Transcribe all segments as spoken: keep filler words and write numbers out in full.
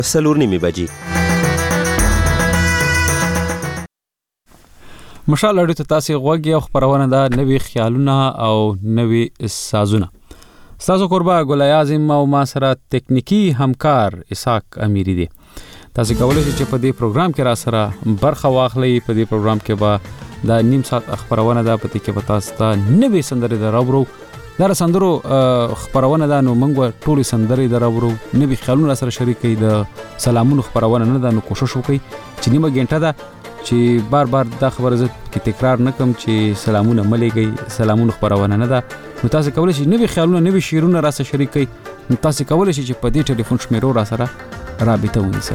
څلور نیمې بجې. مشال اړیو ته تاسو غوږی او خبرونه ده نوې خیالونه او نوې سازونه. تاسو قربا ګل اعظم او ما سره تکنیکی همکار اسحاق امیری دي. تاسو کولای شئ چې په دې پروګرام کې را سره برخه واخلئ. په دې پروګرام کې به دا نیم ساعت خبرونه ده، پته کې به تاسو ته نوې سندرې دراوړو. دا سندرو خبرونه ده، نو موږ ټول سندرې دراوړو، نوې خیالونه سره شریکې، د سلامونو خبرونه نه ده. نو کوشش وکړئ چې نیمه غنټه ده چې بار بار دا خبره زه کې تکرار نکم چې سلامونه ملګي، سلامونه خبرونه نه ده. نو تاسو کولای شئ نوې خیالونه، نوې شعرونه را سره شریکئ. نو تاسو کولای شئ چې په دې ټلیفون شمیرو را سره رابطه ونیسئ.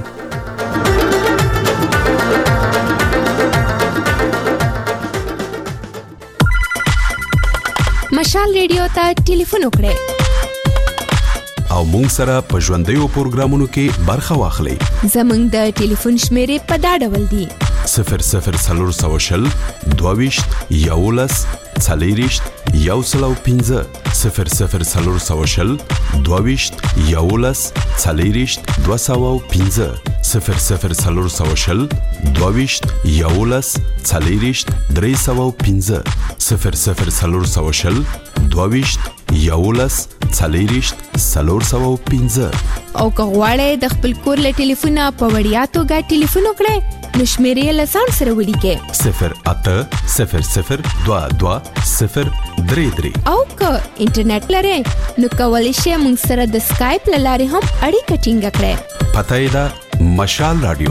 مشال ریډیو ته ټلیفون وکړئ او مونږ سره په ژوندیو پروګرامونو کې برخه واخلئ. زمونږ د ټلیفون شمیرې په دا ډول دي: صفر صفر څلور سوه شل دوه ویشت یولس څلېرویشت یو سل او پنځه، صفر صفر څلور سوه شل دوه ویشت یولس څلېرویشت دوه سوه او پنځه، صفر صفر څلور سوه شل دوه ویشت یولس څلېرویشت درې سوه او پنځه، صفر صفر څلور سوه شل دوه ویشت یولس څلېرویشت څلور سوه او پنځه. او که غواړئ د خپل کور له ټلیفونه په وړیا توګه ټلیفون وکړئ، نو شمیرې له ځان سره ولیکئ: صفر اته صفر صفر دوه دوه صفر درې درې. او که انټرنیټ لرئ، نو کولی شئ موږ سره د سکایپ له لارې هم اړیکه ټینګه کړئ. پته یې ده مشال رادیو.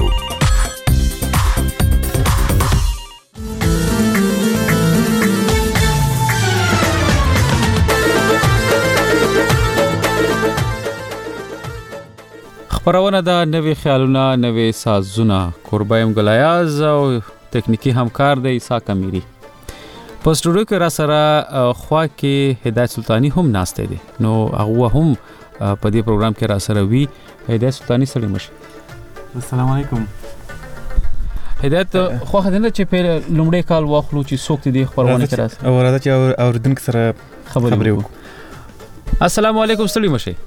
خبرونه ده نوې خیالونه، نوې سازونه. قربایم ګل ایاز او تکنیکی همکار دی اسحاق امیری. په سټوډیو کې را سره خوا کې هدایت سلطانی هم ناشته دي. نو هغه هم په دې پروګرام کې را سره وی. هدایت سلطانی سره مشه. السلام علیکم. هدایت خو خدانه چې په لومړی کال واخلو چې څوک دې خبرونه کې راځي او راځي چې اوردونکو سره خبرې وکړو. السلام علیکم ستړي مشه.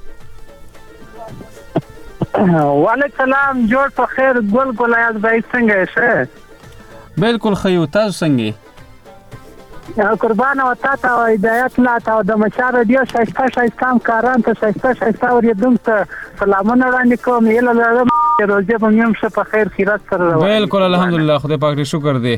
وعلیکم سلام، جوړ په خیر. ګل ګل ایاز بھائی څنګه یې؟ بالکل خیو، تاسو څنګه؟ قربان او تاسو او هدایت لا تاسو د مشال رادیو شایسته شایسته کاران ته شایسته شایسته اوریدونکو سلامونه وړاندې کوم. یله لرم روزه په نیم شه په خیر خیرات سره. بالکل الحمدلله، خدای پاک دې شکر دی.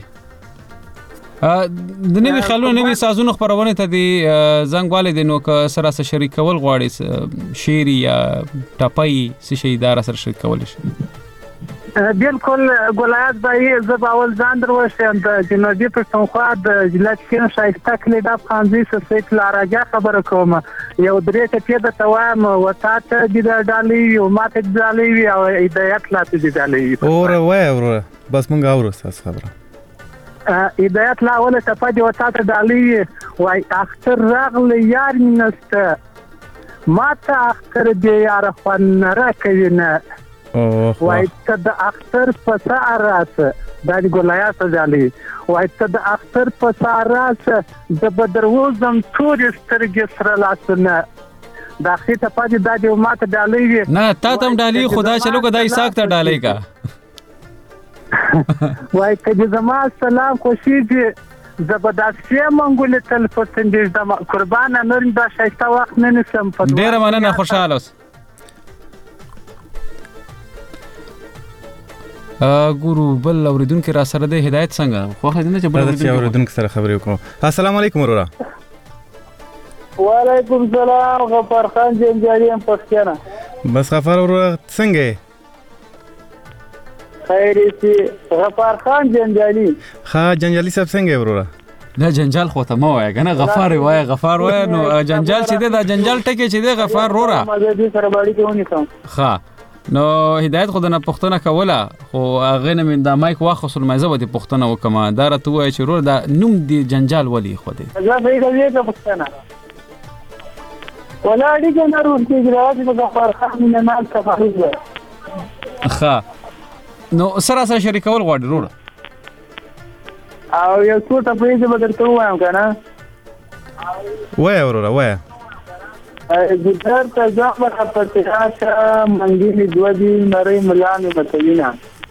د نوې خیالونو، نوې سازونو خبرونه ته دی زنګ والي دي. نو که سره سره شریک کول غواړي، شعر یا ټاپای څه شي دار سره شریک کول شي. بالکل ګلایات بھائی، زه باول ځان دروښیم د جنوبي پښتونخوا د ضلع کې شایسته کلی د افغانزي سسیت لاراجا خبره کوم. یو درې ټکي د توام وتاته د ډالۍ یو ماته د ډالۍ او هدایت لا ته د ډالۍ. اور وای اور بس مونږ اورو تاسو خبره. هدایت لا ولا ته پدې وتاته ډالۍ وای اختر راغله یار نسته ماته اختر دې یار خون راکوي نه. وای ته د اختر په ساراسه د ګلایات ځالي. وای ته د اختر په ساراسه د بدروزم تور سترګې سره لاسونه د اخی ته پدې د دې ماته ډالۍ نه تا تم ډالۍ خدا چلو کدای ساک ته ډالۍ کا. وای ته زما سلام خوشي دي زبردستي منګول تل پرتندې د قربان نور د شایسته وخت نه نسم په ډیر مننه، خوشاله اوس. ګورو بل اوریدونکو را سره د هدایت څنګه خو خدای نه چې بل اوریدونکو سره خبرې وکړو. السلام علیکم ورورا. وعلیکم السلام. غفار خان جنجالي هم پښتنه. بس غفار ورورا څنګه؟ خیر سي غفار خان جنجالي. ها جنجالي صاحب څنګه ورورا؟ دا جنجال خو ته مو وای کنه، غفار وای غفار وای. نو جنجال چې دا جنجال ټکی چې دا غفار ورورا مزه دې سره باندې کوونی کوم. ها نو هدایت خو د نه پښتنه کوله، خو هغه نه من د مایک واخصل مزه ودی پښتنه وکما. دا راته وای چې ورور دا نوم دی جنجال ولی خو دی. زه به دې ته پښتنه ولا دې نه ورته جوړه د غفار خان نه مال تفاعل. ها نو سره سره شریکول غواړي ورور. او یو څو ته په دې بدل ته وایم کنه. وای ورور وای. ګودر ته ځم را پسې راشه منګینې دوه دي نرۍ ملانې متوینه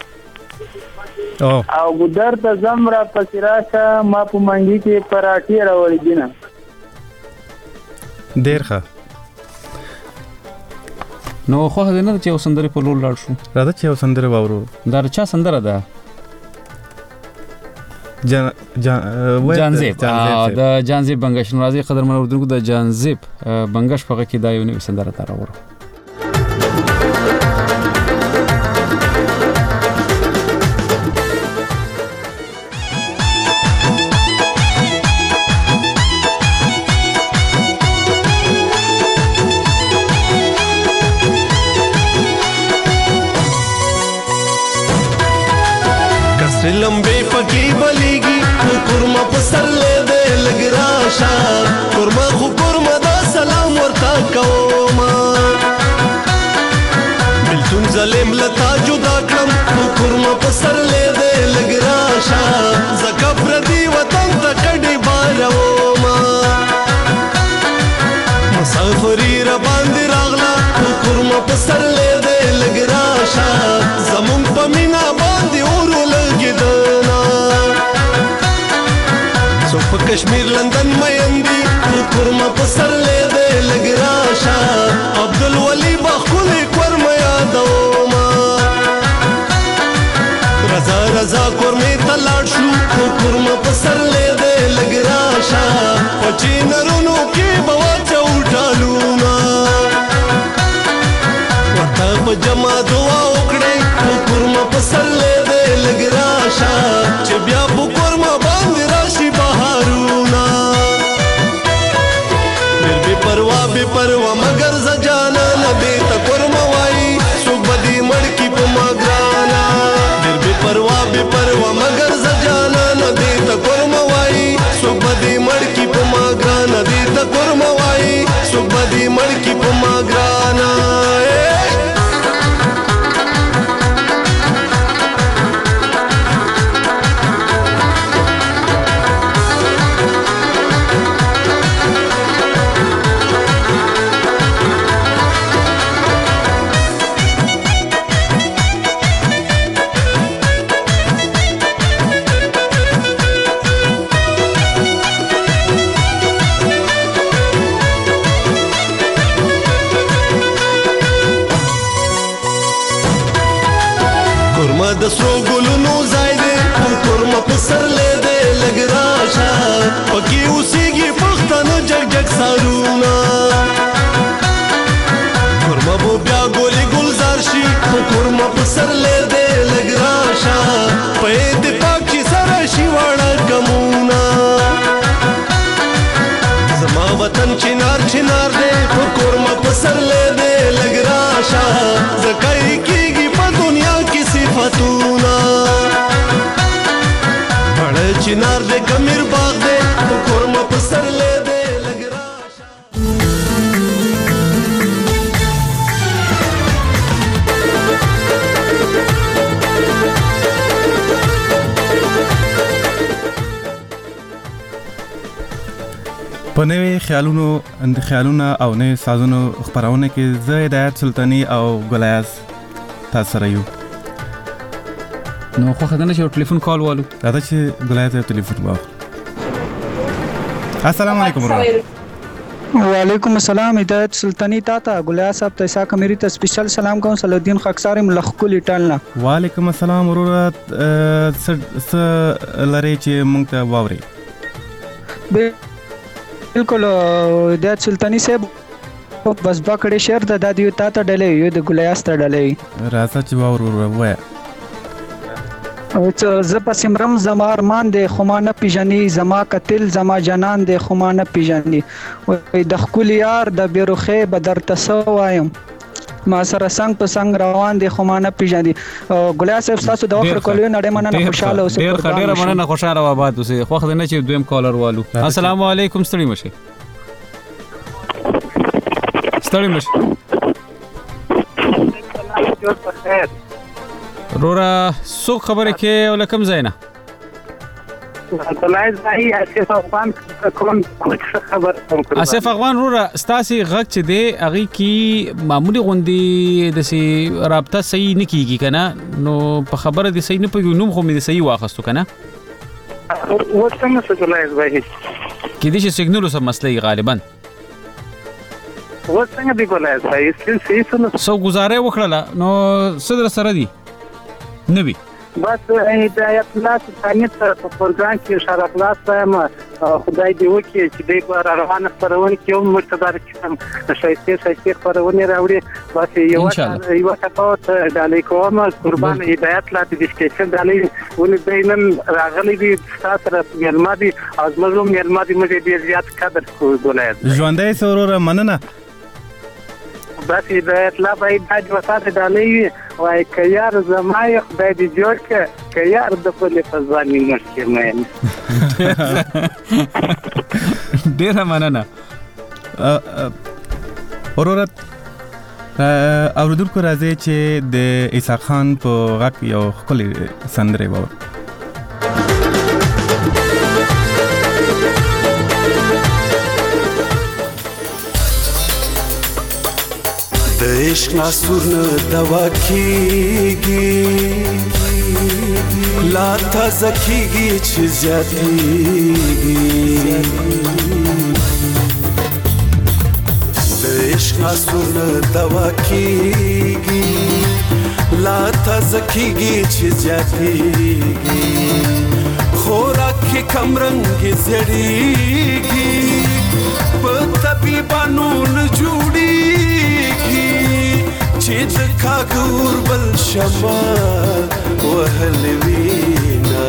او ګودر ته ځم را پسې راشه ما په منګي کې پراټې راوړې دي نه ډېر ښه نو خو هغه نه چې یو سندرې په لور لاړ شو راځه چې یو سندره واورو دا چا سندره ده جان جان جانزیب د جانزیب بنگش نوازي قدرمن اردوونکو د جانزیب بنگش په کې دا یو نوې سندره تر راوړو لمبے پکی بلیگی قرمہ پسر لے دے لگ راشا قرمہ خو قرمہ دا سلام ورتا کوما بلتون ظلم لتا جدا کلم قرمہ پسر لے دے لگ راشا زکا پردی وطن تا کڑی باروما مسافری رباندی راغلا قرمہ پسر لے دے لگ راشا زمون پمینا باندی اورو لگی دنا سو پا کشمیر لندن میندی قرمہ پسر لے دے لگ راشا عبدالولی بخولی قرمہ یادوما رضا رضا قرمی تلاڑ شو قرمہ پسر لے دے لگ راشا پچی نرونو کی بواچا اٹھالونا ورطا پا جمع دعا اکڑے قرمہ پسر لے دے لگ راشا چه بیا پو قرمہ باندی راشی بہارونا بیر بی پروا بی پروا مگر زجانا نبیتا قرمہ وائی سوک بدی مڑکی پا مگرانا بیر بی پروا بی پروا مگر زجانا نبیتا قرمہ وائی سوک بدی مڑکی پا مگرانا دیتا قرمہ وائی سوک بدی مڑکی پا مگرانا د سرو ګلونو ځای دی قرمه په سر لې دی لږ راشه پکې اوسېږي پښتانه جګ جګ سارونه قرمه به بیا ګلې ګلزار شي قرمه په سر لې دی لږ راشه په اتفاق چې سره شي واړه ګمونه زما وطن چنار چنار دی قرمه په سر لې دی لږ راشه ځکه یې کېږي په دنیا کې صفتونا بڑا چنار دے کمیر باغ دے قرمہ پسر لے دے لگ راشا په نوې خیالونو خیالونه او نوې سازونو خپرونه کې زه هدایت سلطانی او ګلیاس تاسو سره یو نو خو خدانه چې ټلیفون کال والو راځه چې ګلیاس ته ټلیفون واخلو السلام علیکم وعلیکم السلام هدایت سلطانی تاتا ګلیاس صاحب ته اسا کمیری ته سپیشل سلام کوم صلی الدین خاکساری ملخکل ټالنا وعلیکم السلام ورور س لری چې مونږ ته واوري بالکل هدایت سلطانی صاحب بس باکړې شهر د دادیو تاته ډلې یو د ګلیاس ته ډلې راځه چې واورو وای او ز پسمرم زما ارمان دې خمانه پیژني زما قتل زما جنان دې خمانه پیژني وای د خپل یار د بیروخه بدر تسوایم ما سره څنګه په څنګه روان دي خمانه پیژني ګلیاس صاحب تاسو د وخت کولو نړۍ مننه خوشاله اوسئ ډیر ډیر مننه خوشاله آباد اوسئ خو خدای نه چې دویم کالر والو السلام علیکم ستړي مشه ستړي مشه رورا سو خبره کې ولکم زینا ګلایز راهي اسف افغان کوم کوڅ خبر کوم اسف افغان وروره ستاسو غږ چې دی هغه کی معمولی غوندي د سي رابطه صحیح نه کیږي کنه نو په خبره دي صحیح نه پوي نوم خو مې صحیح واخستو کنه وڅنګه څه ګلایز راهي کې دي چې سیګنال سم مسلې غالبا وڅنګه دی ګلایز راهي صحیح څه سو گزاره وکړه نو صدر سره دی نبی بس هدایت الله ثاني په پروګرام کې شرف الله سم خدای دې وکړي چې دې روانه خبرونه کې هم مرتبه کړم شایسته شایسته خبرونه راوړي بس یو یو تاسو د الیکوم قربان هدایت الله دې سټیشن دالې ولې دینن راغلي دي تاسو سره ملمادي از مظلوم ملمادي مې دې زیات قدر کوله ژوندۍ سورور مننه بس هدایت الله باید د وساته دالې وای کيار زمای خدای دې جوړ ک کيار د خپل فزانی مشکل مې ډیر مننه اورورت اوردونکو راځي چې د عیسی خان په غږ یو خپل سندره وو د عشق ناسور نه دوا کیږي لا تازه کیږي چې زیاتیږي د عشق ناسور نه دوا کیږي لا تازه کیږي چې زیاتیږي خوراک کې کم رنګ زړیږي په طبيبانو نه جوړي چې د کاګور بل شمال وهل وینا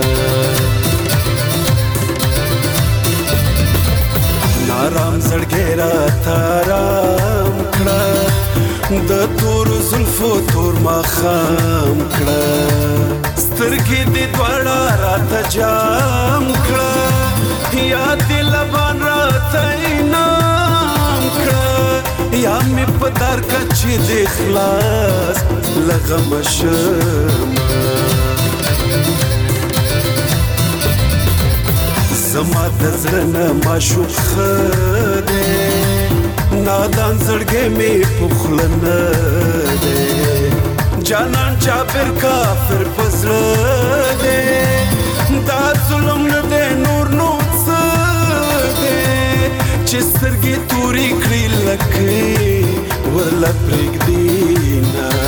نارام زړګی را تارام کړه د تور زلفو تور ماښام کړه سترګې دې دواړه راته جام کړه یاد دې لبان راته انعام کړه یا می پدار کچې د اخلاص لغم شم زما د زړه نه معشوق خدای نادان زړګی می پخله نه دی جانان جابر کافر پزړه دی دا ظلم نه دی نور نو څه دی چې سترګې تورې کړې لکې ورله پرېږدي نه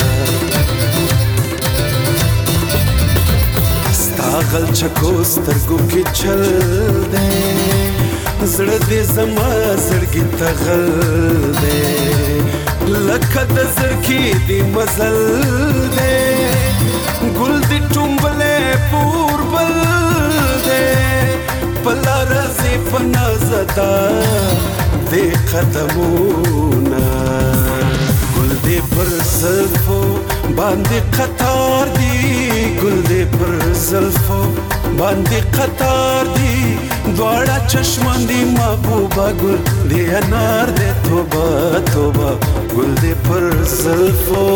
ستا غل چکو سترګو کې چل دی زړه دې زما زړګي ته غل دی لکه د زړګي دې مزل دی ګل دې ټومبلې پور بل دی پلا رزي پنا زدا دې قدمونه ګل دې پر زلفو باندې قطار دي ګل دې پر زلفو باندې قطار دي دواړه چشمان دي محبوبه ګل دې انار دې توبه توبه ګل دې پر زلفو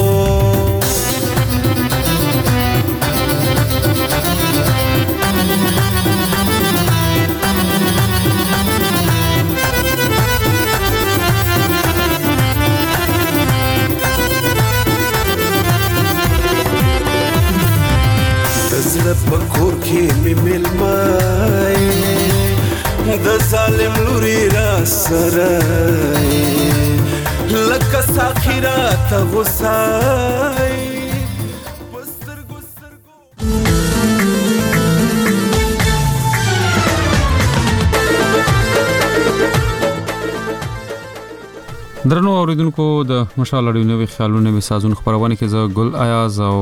پکور کې می ملمای د ظالم لوري را سره لکه ساخرات غصای پسترګو سترګو درنو اوریدونکو د مشال اړیو نوې خیالونه به سازون خبرونه کې زه ګل ایاز او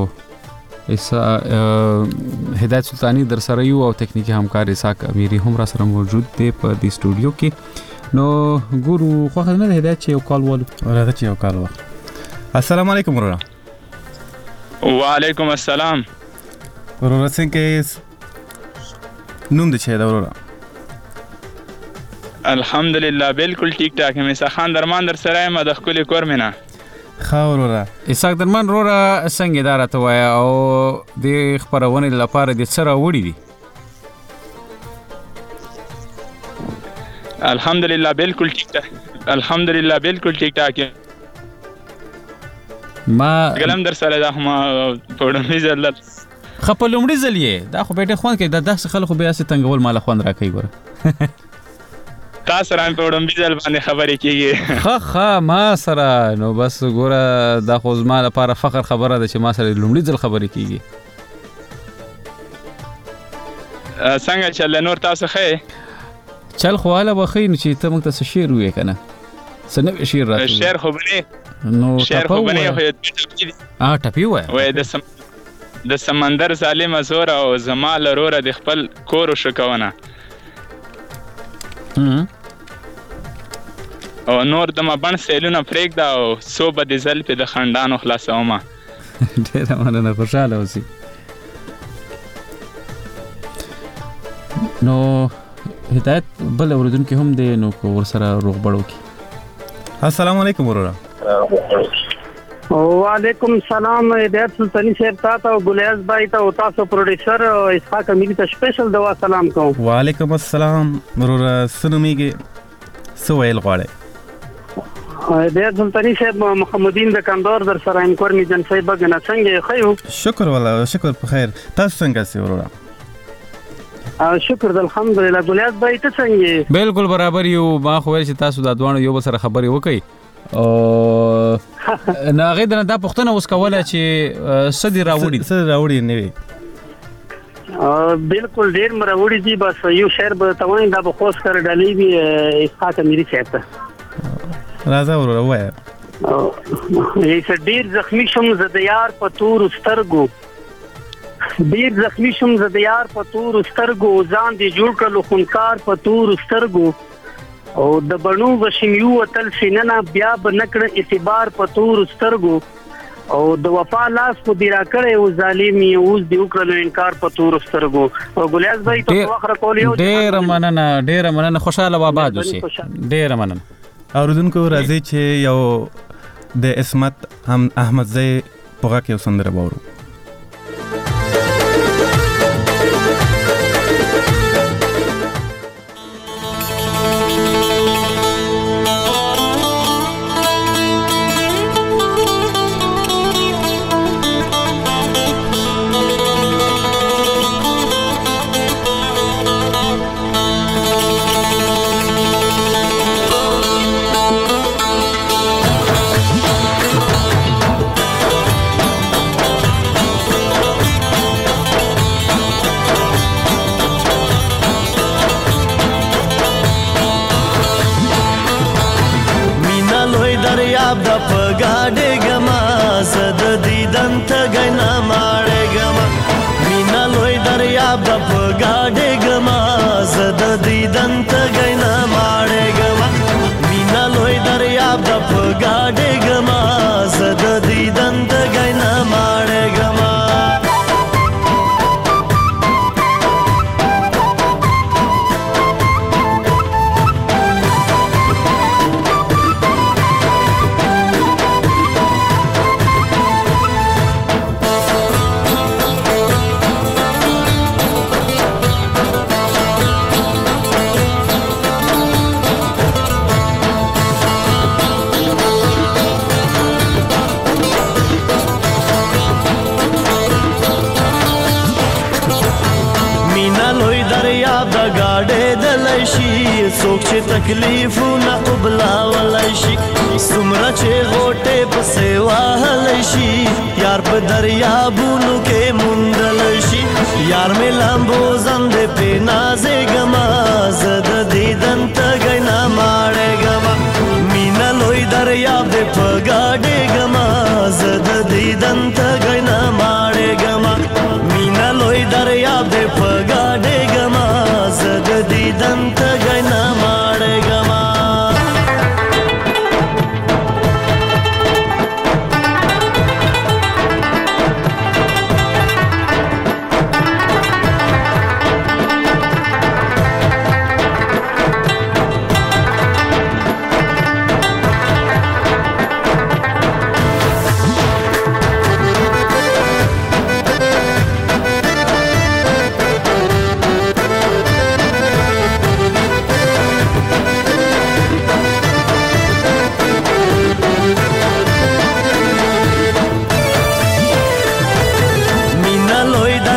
هدایت سلطانی در سره یو او تکنیکی همکار اسحاق امیری هم را سره موجود دی په دې سټوډیو کې نو ګورو خو خدمت هدایت چې یو کال ولو راځي چې یو کال و السلام علیکم ورونه وعلیکم السلام ورونه څنګه نوم دې شه دا ورونه الحمدلله بالکل ټیک ټاک مې سخان درمان در سره ما د خپل کور مینا خاورورا اسحاق درمان رورا څنګه اداره ته وای او د خبرونه لپاره د سره وړي دي الحمدلله بالکل ټیک ټاک الحمدلله بالکل ټیک ټاک ما کلام در سره دا هم پوډمې زل خپل لومړي ځلې دا خو به ډېر خوند کوي دا داسې خلکو بیا سي تنګول مال خوند راکوي ګوره تاسو رام پوډمې زل باندې خبرې کیږي ها ها ما سره نو بس ګوره دا خو زما لپاره فخر خبره ده چې ما سره لومړي ځل خبرې کیږي څنګه چل نور تاسو ښه چل خو حاله بخې نو چې ته موږ ته څه شعر وې که نه څه نوی شعر راته شعر خو بنې نو شعر خو بنې خو ټپي ووایه وایي د د سمندر ظالمه زوره او زما له روره د خپل کور وشو کوونه او نور د ما بڼ سیلونه پرېږده او څو به د زلفې د خنډانو خلاصومه ډېره مننه خوشحاله اوسي نو هدایت بل اوریدونکي هم دی نو که ورسره روغبړ وکړي السلام علیکم وروره وعلیکم السلام هدایت سلطانی صاحب تاسو او ګلیاز بھائی ته او تاسو پروډوسر اسحاق اميري ته سپیشل دوا سلام کوم وعلیکم السلام وروره سنومیږي سو ویل غواړي هدایت سلطانی صاحب محمدین د کندور در سره انکور می جن صاحب غنا څنګه خیو شکر والله شکر په خیر تاسو څنګه سي وروره شکر الحمدلله ګلیاز بھائی ته څنګه بالکل برابر یو ما خو ویل چې تاسو د دوانو یو بل سره خبرې وکړي او نه غیدنه دا پښتنه اوس کوله چې سدي راوړي سدي راوړي نه وي بالکل ډیر مراوړي دي بس یو شعر به توای دا به خوښ کړ ډالې وی اسحاق اميري صاحب ته راځه وروره وایي یې ډیر زخمی شوم زه د یار په تور سترګو ډیر زخمی شوم زه د یار په تور سترګو ځان دې جوړ کړلو خونکار په تور سترګو او د بڼو وشمیو تل سیننا بیا به نکړه اعتبار په تور سترګو او د وفا لاس په دی را کړی او ظالم یې اوس دې وکړلو انکار په تور سترګو او ګلیاز بھائی ته وخره کول یو ډېره مننه ډېره مننه خوشحاله و آباد اوسئ ډېره مننه اوریدونکو راځئ چې یو د عصمت هم احمدزی په غږ کې یو سندره واورو تکلیفونه قبلاولای شي څومره چې غوټې پسې وهلی شي یار په دریابونو کې موندلی شي یار مې لامبو زندې پې نازېږمه زه د دیدن تږی نه ماړېږمه مینه لوی دریاب دې په ګاډېږمه زه د دیدن تږی نه ماړېږمه مینه لوی دریاب دې په ګاډېږمه زه د دیدن تږی نه ماړېږمه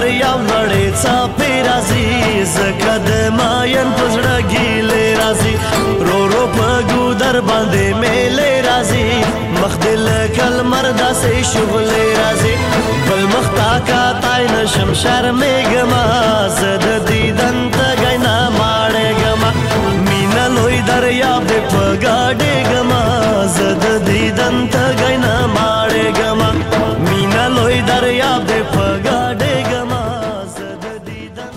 دریاب لړې څاپې راځي زکه د ماین په زړه ګیلې راځي رو رو په ګودر باندې میلې راځي مخ دې لکه لمر داسې شغلې راځي بل مخ تا کاتی نشم شرمېږمه زه د دیدن تږی نه ماړېږمه مینه لوی دریاب دې په ګاډېږمه زه د دیدن تږی نه ماړېږمه مینه لوی دریاب دې په ګاډېږمه زه د دیدن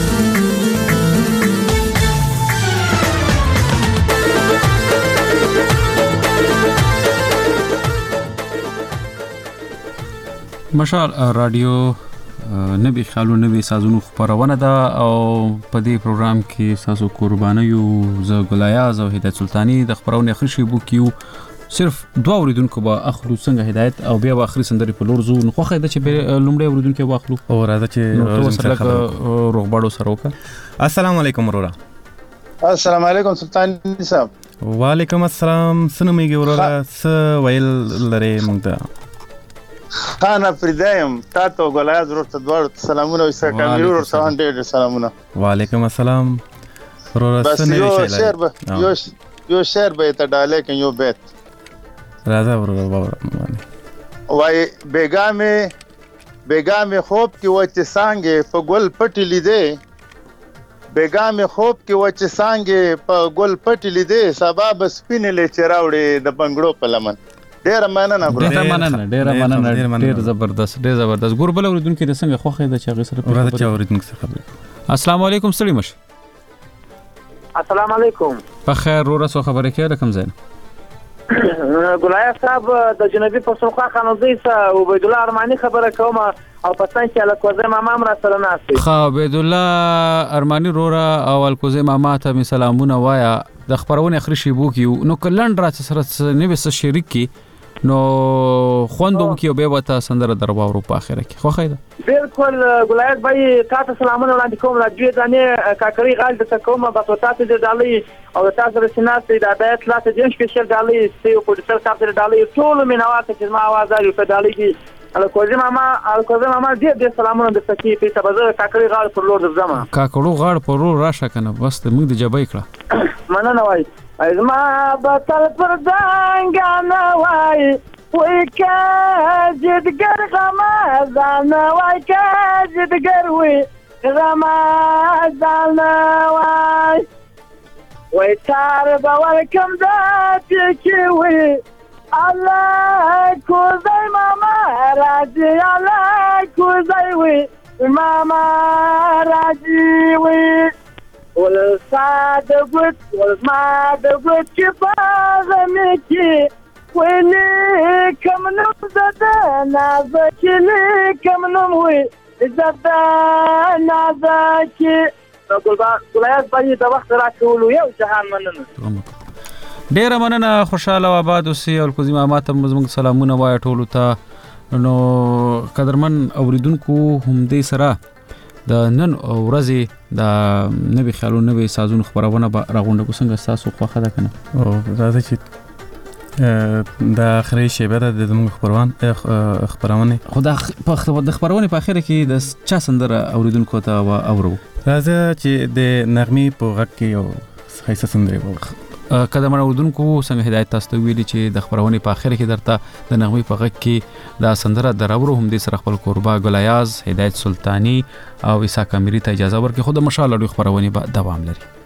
مشال رادیو نوی خیالو نوی سازونو خبرونه ده او په دې پروګرام کې تاسو قربانیو زه ګلایاز او هدایت سلطانی د خبرونه خشي بو کیو صرف دوه اوریدونکو به اخلو څنګه هدایت او بیا به اخري سندري په لور زو نو خو خیدا چې لومړی اوریدونکو واخلو او راځه چې سره روغباړو سره وکړه. السلام علیکم ورورا. السلام علیکم سلطان صاحب. وعلیکم السلام. سنمېږي ورورا س ویل لري مونږ ته خان افریدایم تاسو ګلایاز ورته دوړ سلامونه او سکه امیر ورته ډېر سلامونه. وعلیکم السلام ورورا بس یو شعر به یو یو شعر به ته ډالې کې یو بیت راځه ورورا بابا وای بیګامه بیګامه خوب کې وچه سانګې په ګل پټی لیدې بیګامه خوب کې وچه سانګې په ګل پټی لیدې سبا بس پینلې چراوړې د بنگړو په لمن. ډیر مننه ډیر مننه ډیر مننه ډیر زبردست ډیر زبردست ګوربل اوریدونکو د څنګه خوخه د چاغي سره راځه چې اوریدونکو سره خبرې. السلام علیکم ستړي مش. السلام علیکم. په خیر ورو سو خبرې کې رقم زین ګلایاز صاحب د جنوبي پښتونخوا خانوزي سه عبید الله ارمانی خبره کوم او پسند چې الکوزه ماما را سره ناشته. خو عبید الله ارمانی رورا او الکوزه ماما ته می سلامونه وایا د خبرونه اخري شی بو کیو نو کلند را سره نه وس شریک کی نو خوندوم کې به وته سندره درباورو په اخره کې خو خیره بالکل ګلایاز بھائی تاسو سلامونه وړاندې کوم لا دوی ځانې کاکړي غال د کومه په تاسو د ډالۍ او تاسو رسنات د هدایت لاسه جن سپیشل ډالۍ سیو پروډوسر تاسو د ډالۍ ټول مینوات چې ما आवाज لري په ډالۍ کې الکوزه ماما الکوزه ماما دې د سلامونه د سکی په سبزه کاکړي غال پر لور زما کاکړو غاړ پر لور راشه کنه بس موږ د جبای کړه مننه وای ازما بطل پر دنګانه وای وای کا جدګر غمازان وای کا جدګر وای غمازان وای وای تار باور کوم د چې وای الله کوزای ماما راځي الله کوزای وای ماما راځي وای ول ساده ګوت ول ما د ګوت چې باغ مې کې ولې کوم نو زده نازکې کوم نو وې زده نازکې ګلایاز بھائی د وخت راکولو یو جهان مننه ډیر مننه خوشاله آباد اوسې او الکوزي ماما ته موږ سلامونه وایو ټول ته نو قدرمن اوریدونکو هم دې سره د نن ورځې د نوی خیالو نوی سازونو خبرونه راغونډه کو څنګه تاسو خوخه ده کنه او راځي چې د اخري شیبه د زموږ خبرونه خبرونه خدا په د خبرونه په اخر کې د چا سندره اوریدونکو ته اورو راځي چې د نغمي په غږ کې یو خیسه سندره وو کله مړ ودونکو څنګه هدایت تاسو ته ویلي چې د خبرونه په اخر کې درته د نغمي په غږ کې د سندره دراورو هم د سره خپل قربا ګلایاز هدایت سلطانی او عیسی کامیری ته اجازه ورکړي خو د مشال لري خبرونه به دوام لري.